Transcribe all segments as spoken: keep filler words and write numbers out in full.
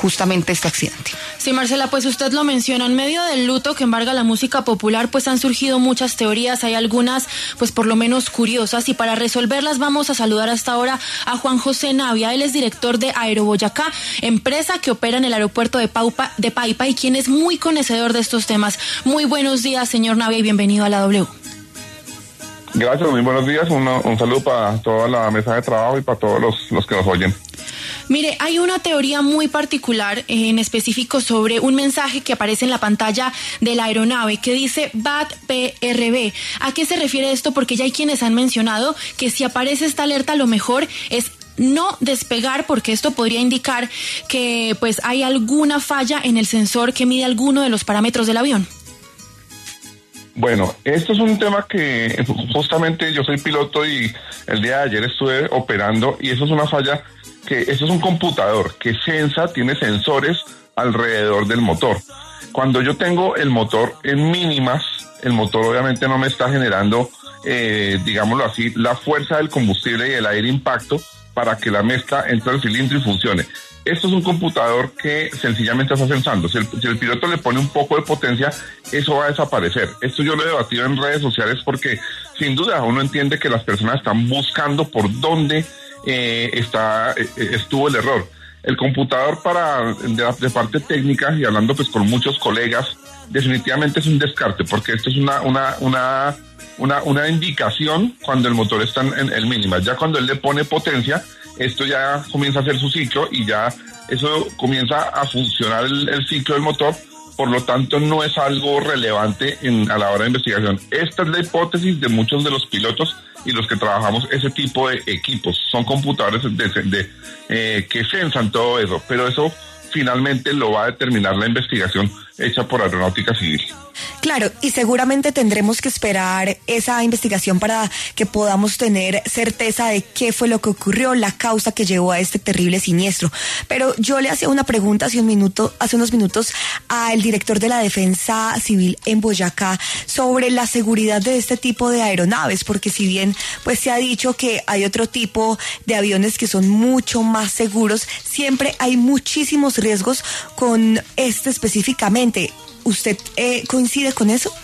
justamente este accidente. Sí, Marcela, pues usted lo menciona, en medio del luto que embarga la música popular, pues han surgido muchas teorías, hay algunas, pues por lo menos curiosas, y para resolverlas vamos a saludar hasta ahora a Juan José Navia. Él es director de Aeroboyacá, empresa que opera en el aeropuerto de, Paupa, de Paipa y quien es muy conocedor de estos temas. Muy buenos días, señor Navia, y bienvenido a la W. Gracias, muy buenos días, un, un saludo para toda la mesa de trabajo y para todos los, los que nos oyen. Mire, hay una teoría muy particular en específico sobre un mensaje que aparece en la pantalla de la aeronave que dice B A T P R B. ¿A qué se refiere esto? Porque ya hay quienes han mencionado que si aparece esta alerta, lo mejor es no despegar, porque esto podría indicar que pues hay alguna falla en el sensor que mide alguno de los parámetros del avión. Bueno, esto es un tema que justamente yo soy piloto y el día de ayer estuve operando, y eso es una falla que eso es un computador que sensa, tiene sensores alrededor del motor. Cuando yo tengo el motor en mínimas, el motor obviamente no me está generando, eh, digámoslo así, la fuerza del combustible y el aire impacto para que la mezcla entre el cilindro y funcione. Esto es un computador que sencillamente está sensando. Si el, si el piloto le pone un poco de potencia, eso va a desaparecer. Esto yo lo he debatido en redes sociales porque sin duda uno entiende que las personas están buscando por dónde eh, está eh, estuvo el error. El computador para de, de parte técnica, y hablando pues con muchos colegas, definitivamente es un descarte, porque esto es una una una una, una indicación cuando el motor está en el mínima. Ya cuando él le pone potencia, esto ya comienza a hacer su ciclo y ya eso comienza a funcionar el, el ciclo del motor. Por lo tanto, no es algo relevante en, a la hora de investigación. Esta es la hipótesis de muchos de los pilotos y los que trabajamos ese tipo de equipos. Son computadores de, de, eh, que sensan todo eso, pero eso finalmente lo va a determinar la investigación hecha por Aeronáutica Civil. Claro, y seguramente tendremos que esperar esa investigación para que podamos tener certeza de qué fue lo que ocurrió, la causa que llevó a este terrible siniestro. Pero yo le hacía una pregunta hace un minuto, hace unos minutos al director de la Defensa Civil en Boyacá sobre la seguridad de este tipo de aeronaves, porque si bien pues se ha dicho que hay otro tipo de aviones que son mucho más seguros, siempre hay muchísimos riesgos con este específicamente. ¿Usted eh, coincide con eso?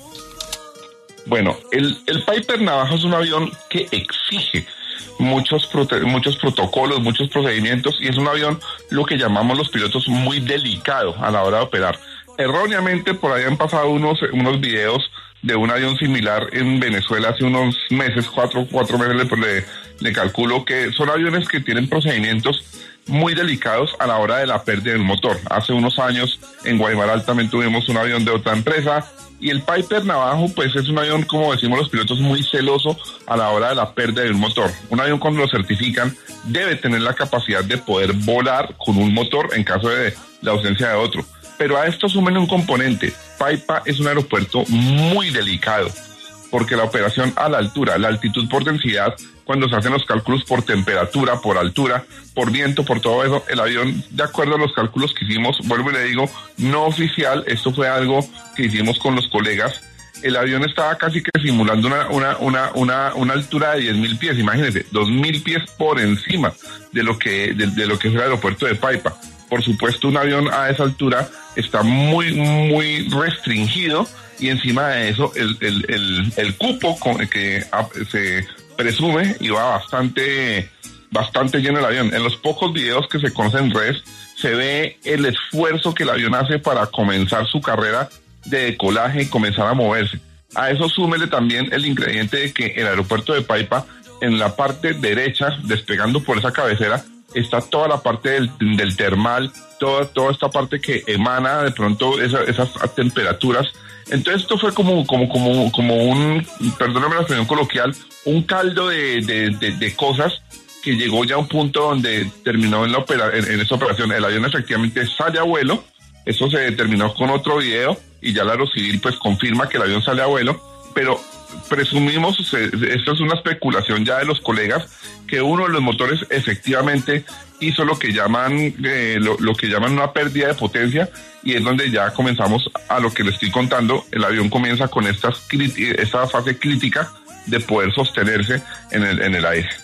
Bueno, el, el Piper Navajo es un avión que exige muchos prote- muchos protocolos, muchos procedimientos, y es un avión, lo que llamamos los pilotos, muy delicado a la hora de operar. Erróneamente, por ahí han pasado unos, unos videos de un avión similar en Venezuela hace unos meses, cuatro, cuatro meses le, le, le calculo, que son aviones que tienen procedimientos muy delicados a la hora de la pérdida del motor. Hace unos años en Guaymaral también tuvimos un avión de otra empresa, y el Piper Navajo pues es un avión, como decimos los pilotos, muy celoso a la hora de la pérdida de un motor. Un avión, cuando lo certifican, debe tener la capacidad de poder volar con un motor en caso de la ausencia de otro. Pero a esto sumen un componente. Paipa es un aeropuerto muy delicado, porque la operación a la altura, la altitud por densidad, cuando se hacen los cálculos por temperatura, por altura, por viento, por todo eso, el avión, de acuerdo a los cálculos que hicimos, vuelvo y le digo, no oficial, esto fue algo que hicimos con los colegas, el avión estaba casi que simulando una una una una, una altura de diez mil pies, imagínense, dos mil pies por encima de lo que de, de lo que es el aeropuerto de Paipa. Por supuesto, un avión a esa altura está muy, muy restringido, y encima de eso, el, el, el, el cupo con el que se presume iba bastante, bastante lleno el avión. En los pocos videos que se conocen en redes, se ve el esfuerzo que el avión hace para comenzar su carrera de decolaje y comenzar a moverse. A eso súmele también el ingrediente de que el aeropuerto de Paipa, en la parte derecha, despegando por esa cabecera, está toda la parte del, del termal, toda, toda esta parte que emana de pronto esa, esas temperaturas. Entonces esto fue como, como, como, como un, perdóname la expresión coloquial, un caldo de, de, de, de cosas que llegó ya a un punto donde terminó en, la opera, en, en esta operación. El avión efectivamente sale a vuelo, eso se determinó con otro video, y ya la Aerocivil pues confirma que el avión sale a vuelo, pero presumimos, esto es una especulación ya de los colegas, que uno de los motores efectivamente hizo lo que llaman eh, lo, lo que llaman una pérdida de potencia, y es donde ya comenzamos a lo que le estoy contando. El avión comienza con estas esta fase crítica de poder sostenerse en el en el aire.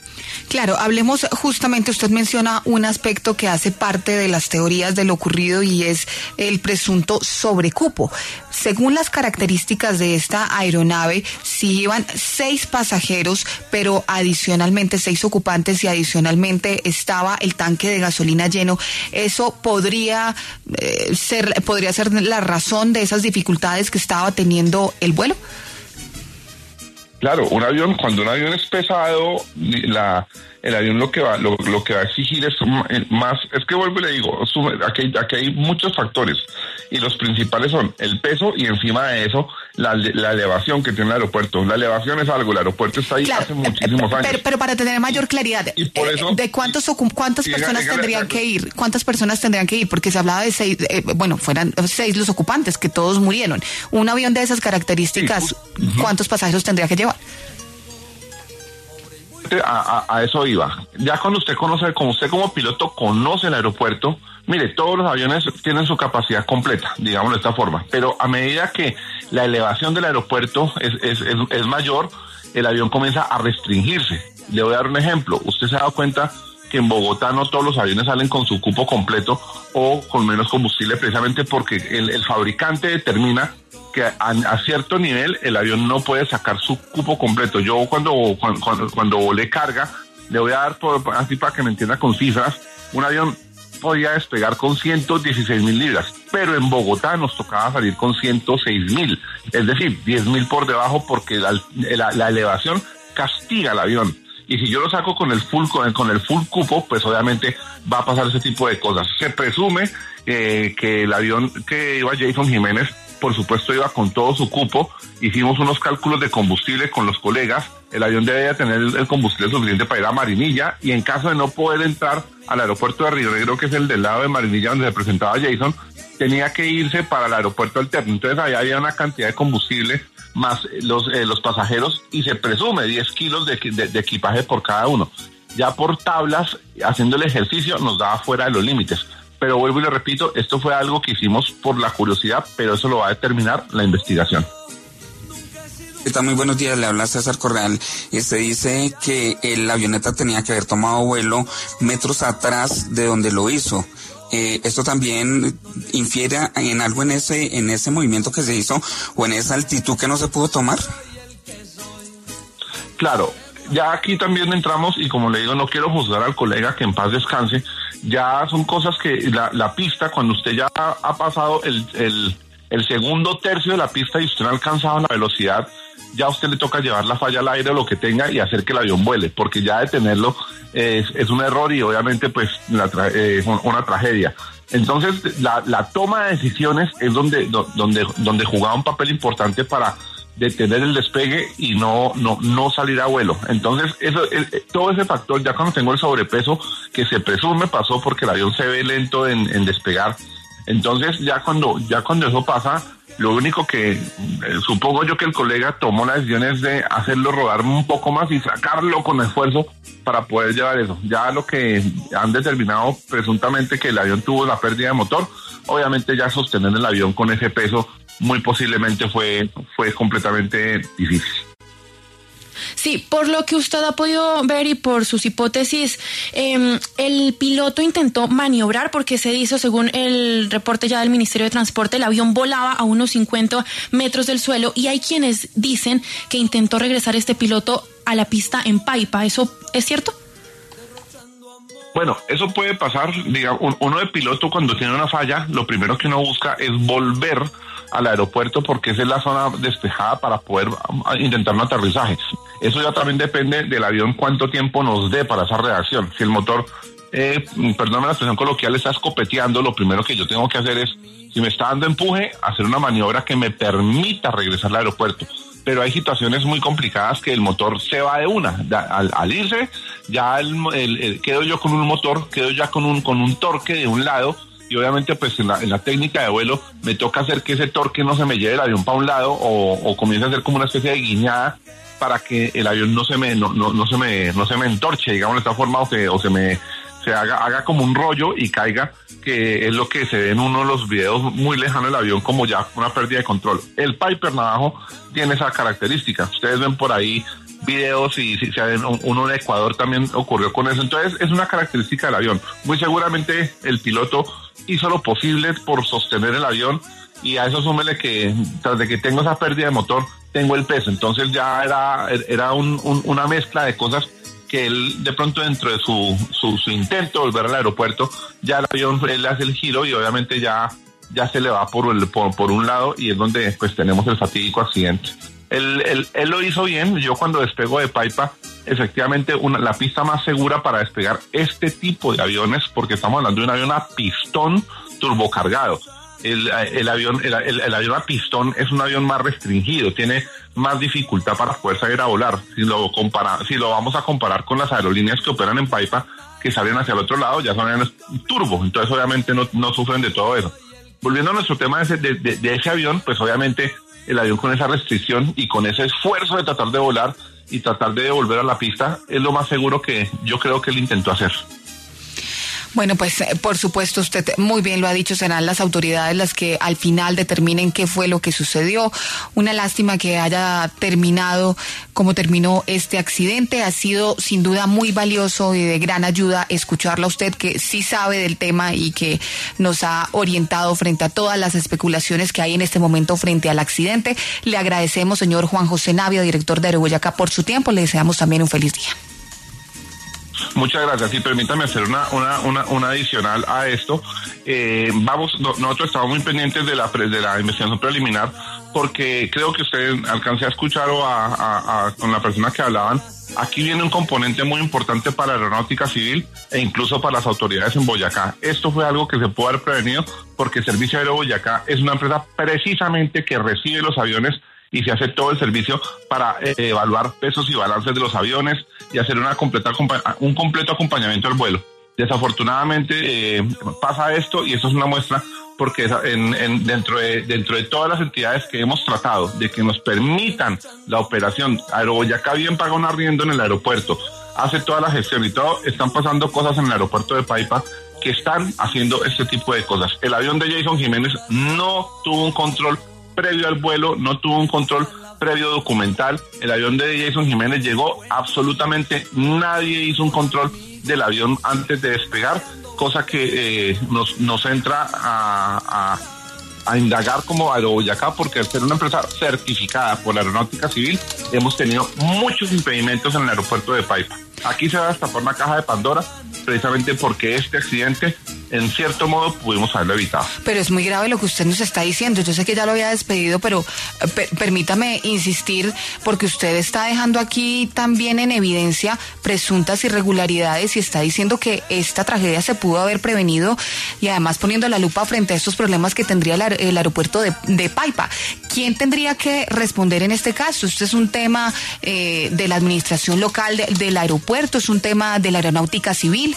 Claro, hablemos justamente, usted menciona un aspecto que hace parte de las teorías de lo ocurrido y es el presunto sobrecupo. Según las características de esta aeronave, si iban seis pasajeros, pero adicionalmente seis ocupantes y adicionalmente estaba el tanque de gasolina lleno, ¿eso podría eh, ser, podría ser la razón de esas dificultades que estaba teniendo el vuelo? Claro, un avión, cuando un avión es pesado, la, el avión lo que va, lo, lo que va a exigir es más, es que vuelvo y le digo, aquí, aquí hay muchos factores, y los principales son el peso y encima de eso, la, la elevación que tiene el aeropuerto. La elevación es algo, el aeropuerto está ahí claro, hace muchísimos años. Pero, pero para tener mayor claridad, y por eso, ¿de cuántos cuántas y personas dígale, tendrían dígale, que ir? ¿Cuántas personas tendrían que ir? Porque se hablaba de seis, eh, bueno, fueran seis los ocupantes, que todos murieron. Un avión de esas características, sí. uh-huh. ¿cuántos pasajeros tendría que llevar? A, a, a eso iba. Ya cuando usted conoce, como usted como piloto conoce el aeropuerto, mire, todos los aviones tienen su capacidad completa, digámoslo de esta forma, pero a medida que la elevación del aeropuerto es, es, es, es mayor, el avión comienza a restringirse. Le voy a dar un ejemplo. Usted se ha dado cuenta que en Bogotá no todos los aviones salen con su cupo completo o con menos combustible, precisamente porque el, el fabricante determina que a, a cierto nivel el avión no puede sacar su cupo completo. Yo cuando cuando, cuando, cuando volé carga, le voy a dar por, así para que me entienda con cifras, un avión podía despegar con ciento dieciséis mil libras, pero en Bogotá nos tocaba salir con ciento seis mil, es decir, diez mil por debajo, porque la, la, la elevación castiga al avión. Y si yo lo saco con el full con el, con el full cupo, pues obviamente va a pasar ese tipo de cosas. Se presume eh, que el avión que iba Jason Jiménez, por supuesto, iba con todo su cupo. Hicimos unos cálculos de combustible con los colegas. El avión debía tener el combustible suficiente para ir a Marinilla, y en caso de no poder entrar al aeropuerto de Río Negro, que es el del lado de Marinilla donde se presentaba Jason, tenía que irse para el aeropuerto alterno. Entonces ahí había una cantidad de combustible más los eh, los pasajeros, y se presume diez kilos de, de, de equipaje por cada uno. Ya por tablas, haciendo el ejercicio, nos daba fuera de los límites. Pero vuelvo y le repito, esto fue algo que hicimos por la curiosidad, pero eso lo va a determinar la investigación. Está muy buenos días, le habla César Correal. Este dice que la avioneta tenía que haber tomado vuelo metros atrás de donde lo hizo. Eh, ¿Esto también infiere en algo en ese en ese movimiento que se hizo o en esa altitud que no se pudo tomar? Claro, ya aquí también entramos, y como le digo, no quiero juzgar al colega, que en paz descanse. Ya son cosas que la, la pista, cuando usted ya ha pasado el, el, el segundo tercio de la pista y usted no ha alcanzado la velocidad, ya a usted le toca llevar la falla al aire o lo que tenga y hacer que el avión vuele, porque ya detenerlo es, es un error y obviamente pues la tra- eh, una tragedia. Entonces la, la toma de decisiones es donde, donde, donde jugaba un papel importante para detener el despegue y no no no salir a vuelo. Entonces eso el, todo ese factor, ya cuando tengo el sobrepeso que se presume pasó porque el avión se ve lento en, en despegar, entonces ya cuando ya cuando eso pasa, lo único que eh, supongo yo que el colega tomó la decisión es de hacerlo rodar un poco más y sacarlo con esfuerzo para poder llevar eso. Ya lo que han determinado presuntamente que el avión tuvo la pérdida de motor, obviamente ya sostener el avión con ese peso muy posiblemente fue, fue completamente difícil. Sí, por lo que usted ha podido ver y por sus hipótesis, eh, el piloto intentó maniobrar porque se hizo, según el reporte ya del Ministerio de Transporte, el avión volaba a unos cincuenta metros del suelo, y hay quienes dicen que intentó regresar este piloto a la pista en Paipa. ¿Eso es cierto? Bueno, eso puede pasar. Digamos, uno de piloto cuando tiene una falla, lo primero que uno busca es volver al aeropuerto porque esa es la zona despejada para poder intentar un aterrizaje. Eso ya también depende del avión cuánto tiempo nos dé para esa reacción. Si el motor, eh, perdóname la expresión coloquial, está escopeteando, lo primero que yo tengo que hacer es, si me está dando empuje, hacer una maniobra que me permita regresar al aeropuerto. Pero hay situaciones muy complicadas que el motor se va de una. Al, al irse, ya el, el, el, quedo yo con un motor, quedo ya con un, con un torque de un lado, y obviamente pues en la, en la técnica de vuelo me toca hacer que ese torque no se me lleve el avión para un lado o, o comience a hacer como una especie de guiñada para que el avión no se me no, no, no se me no se me entorche, digamos de esta forma, o, que, o se me se haga haga como un rollo y caiga, que es lo que se ve en uno de los videos muy lejanos del avión, como ya una pérdida de control. El Piper Navajo tiene esa característica. Ustedes ven por ahí videos y si, si uno en Ecuador también ocurrió con eso. Entonces es una característica del avión. Muy seguramente el piloto hizo lo posible por sostener el avión, y a eso súmele que tras de que tengo esa pérdida de motor, tengo el peso. Entonces ya era, era un, un, una mezcla de cosas que él de pronto dentro de su, su, su intento de volver al aeropuerto, ya el avión, él hace el giro y obviamente ya, ya se le va por, el, por, por un lado, y es donde pues tenemos el fatídico accidente. Él, él, él lo hizo bien. Yo cuando despego de Paipa, efectivamente una, la pista más segura para despegar este tipo de aviones, porque estamos hablando de un avión a pistón turbocargado. El, el avión el, el, el avión a pistón es un avión más restringido, tiene más dificultad para poder salir a volar. Si lo compara, si lo vamos a comparar con las aerolíneas que operan en Paipa, que salen hacia el otro lado, ya son aviones turbo, entonces obviamente no, no sufren de todo eso. Volviendo a nuestro tema de ese, de, de, de ese avión, pues obviamente el avión con esa restricción y con ese esfuerzo de tratar de volar y tratar de devolver a la pista, es lo más seguro que yo creo que él intentó hacer. Bueno, pues por supuesto usted muy bien lo ha dicho, serán las autoridades las que al final determinen qué fue lo que sucedió. Una lástima que haya terminado como terminó este accidente. Ha sido sin duda muy valioso y de gran ayuda escucharla a usted, que sí sabe del tema y que nos ha orientado frente a todas las especulaciones que hay en este momento frente al accidente. Le agradecemos, señor Juan José Navia, director de Aeroboyacá, por su tiempo. Le deseamos también un feliz día. Muchas gracias. Y permítame hacer una, una, una, una adicional a esto. Eh, vamos, no, nosotros estamos muy pendientes de la, de la investigación preliminar, porque creo que usted alcancé a escuchar o a, a, a, con la persona que hablaban. Aquí viene un componente muy importante para la aeronáutica civil e incluso para las autoridades en Boyacá. Esto fue algo que se pudo haber prevenido, porque Servicio Aéreo Boyacá es una empresa precisamente que recibe los aviones y se hace todo el servicio para eh, evaluar pesos y balances de los aviones y hacer una completa, un completo acompañamiento al vuelo. Desafortunadamente eh, pasa esto, y esto es una muestra porque en, en, dentro, de, dentro de todas las entidades que hemos tratado de que nos permitan la operación, Aeroboyacá bien paga un arriendo en el aeropuerto, hace toda la gestión y todo, están pasando cosas en el aeropuerto de Paipa que están haciendo este tipo de cosas. El avión de Jason Jiménez no tuvo un control previo al vuelo, no tuvo un control previo documental. El avión de Jason Jiménez llegó, absolutamente nadie hizo un control del avión antes de despegar, cosa que eh, nos, nos entra a, a, a indagar como Aeroboyacá, porque al ser una empresa certificada por la Aeronáutica Civil, hemos tenido muchos impedimentos en el aeropuerto de Paipa. Aquí se va a destapar una caja de Pandora, precisamente porque este accidente, en cierto modo, pudimos haberlo evitado. Pero es muy grave lo que usted nos está diciendo. Yo sé que ya lo había despedido, pero per- permítame insistir, porque usted está dejando aquí también en evidencia presuntas irregularidades y está diciendo que esta tragedia se pudo haber prevenido, y además poniendo la lupa frente a estos problemas que tendría el, aer- el aeropuerto de, de Paipa. ¿Quién tendría que responder en este caso? ¿Esto es un tema eh, de la administración local de, del aeropuerto? ¿Es un tema de la aeronáutica civil?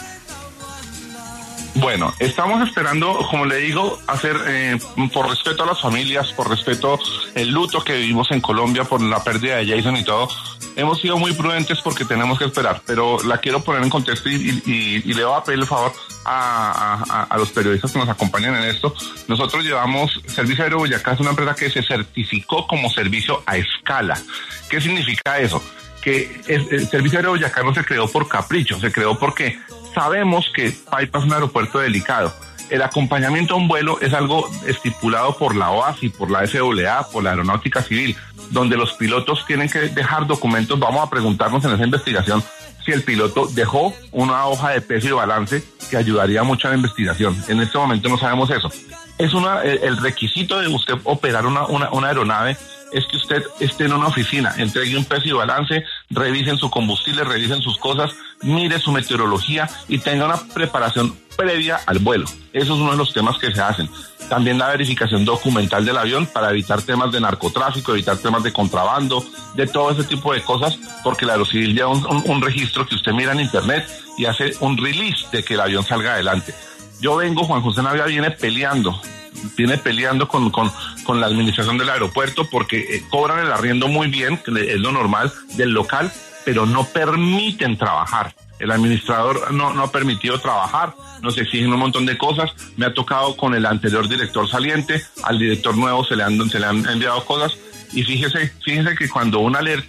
Bueno, estamos esperando, como le digo, hacer, eh, por respeto a las familias, por respeto el luto que vivimos en Colombia por la pérdida de Jason y todo, hemos sido muy prudentes porque tenemos que esperar, pero la quiero poner en contexto y, y, y le voy a pedir el favor a, a, a los periodistas que nos acompañan en esto. Nosotros llevamos, Servicio Aéreo Boyacá es una empresa que se certificó como servicio a escala. ¿Qué significa eso? Que el, el Servicio Aéreo Boyacá no se creó por capricho, se creó porque sabemos que Paipa es un aeropuerto delicado. El acompañamiento a un vuelo es algo estipulado por la O A S I, por la F A A, por la Aeronáutica Civil, donde los pilotos tienen que dejar documentos. Vamos a preguntarnos en esa investigación si el piloto dejó una hoja de peso y balance que ayudaría mucho a la investigación. En este momento no sabemos eso. Es una, el requisito de usted operar una, una, una aeronave es que usted esté en una oficina, entregue un peso y balance, revisen su combustible, revisen sus cosas, mire su meteorología y tenga una preparación previa al vuelo. Eso es uno de los temas que se hacen. También la verificación documental del avión para evitar temas de narcotráfico, evitar temas de contrabando, de todo ese tipo de cosas, porque la Aerocivil lleva un, un, un registro que usted mira en internet y hace un release de que el avión salga adelante. Yo vengo, Juan José Navia viene peleando, viene peleando con, con, con la administración del aeropuerto porque eh, cobran el arriendo muy bien, que es lo normal del local, pero no permiten trabajar. El administrador no, no ha permitido trabajar, nos exigen un montón de cosas. Me ha tocado con el anterior director saliente, al director nuevo se le han, se le han enviado cosas. Y fíjese, fíjese que cuando una alerta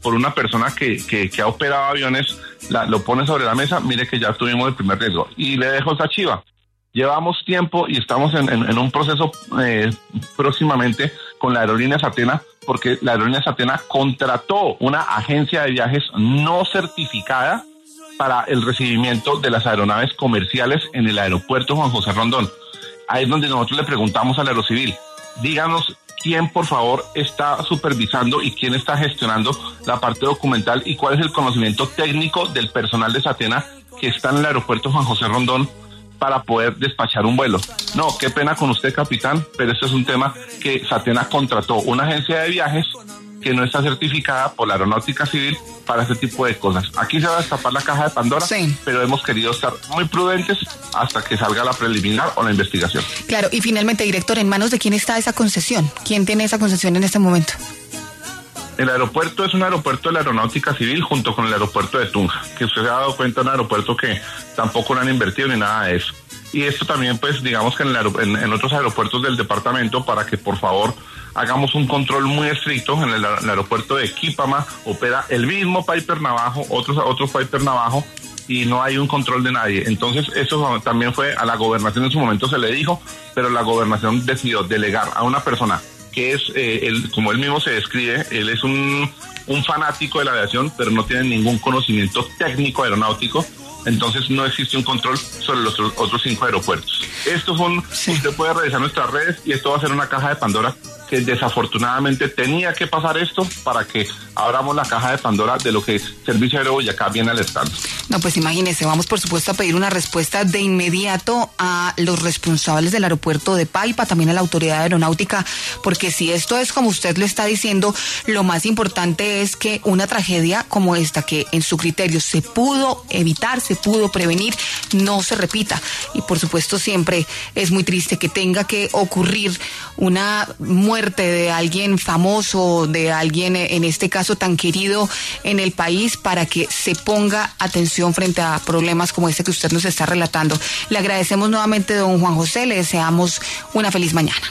por una persona que, que, que ha operado aviones, la, lo pone sobre la mesa, mire que ya tuvimos el primer riesgo. Y le dejo esa chiva. Llevamos tiempo y estamos en, en, en un proceso eh, próximamente con la aerolínea Satena, porque la aerolínea Satena contrató una agencia de viajes no certificada para el recibimiento de las aeronaves comerciales en el aeropuerto Juan José Rondón. Ahí es donde nosotros le preguntamos al Aerocivil, díganos quién por favor está supervisando y quién está gestionando la parte documental y cuál es el conocimiento técnico del personal de Satena que está en el aeropuerto Juan José Rondón para poder despachar un vuelo. No, qué pena con usted, capitán, pero este es un tema que Satena contrató una agencia de viajes que no está certificada por la Aeronáutica Civil para este tipo de cosas. Aquí se va a destapar la caja de Pandora, sí, pero hemos querido estar muy prudentes hasta que salga la preliminar o la investigación. Claro, y finalmente, director, ¿en manos de quién está esa concesión? ¿Quién tiene esa concesión en este momento? El aeropuerto es un aeropuerto de la Aeronáutica Civil junto con el aeropuerto de Tunja, que usted se ha dado cuenta, un aeropuerto que tampoco lo han invertido ni nada de eso. Y esto también, pues, digamos que en, el en, en otros aeropuertos del departamento, para que por favor hagamos un control muy estricto. En el, el aeropuerto de Quipama opera el mismo Piper Navajo, otros otros Piper Navajo, y no hay un control de nadie. Entonces eso también fue a la gobernación, en su momento se le dijo, pero la gobernación decidió delegar a una persona que es, eh, él, como él mismo se describe, él es un, un fanático de la aviación, pero no tiene ningún conocimiento técnico aeronáutico. Entonces no existe un control sobre los otros cinco aeropuertos. Estos son, sí. Usted puede revisar nuestras redes y esto va a ser una caja de Pandora que desafortunadamente tenía que pasar esto para que abramos la caja de Pandora de lo que Servicio Aéreo Boyacá viene alertando. No, pues imagínese, vamos por supuesto a pedir una respuesta de inmediato a los responsables del aeropuerto de Paipa, también a la autoridad aeronáutica, porque si esto es como usted lo está diciendo, lo más importante es que una tragedia como esta, que en su criterio se pudo evitar, se pudo prevenir, no se repita. Y por supuesto siempre es muy triste que tenga que ocurrir una muerte de alguien famoso, de alguien en este caso tan querido en el país, para que se ponga atención frente a problemas como este que usted nos está relatando. Le agradecemos nuevamente, don Juan José, le deseamos una feliz mañana.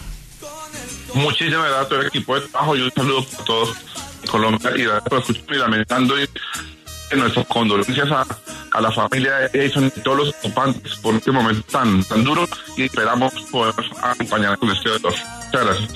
Muchísimas gracias a todo el equipo de trabajo y un saludo para todos en Colombia y gracias por escuchar y lamentando y nuestras condolencias a, a la familia de Edison y todos los ocupantes por este momento tan, tan duro y esperamos poder acompañar con este doctor. Muchas gracias.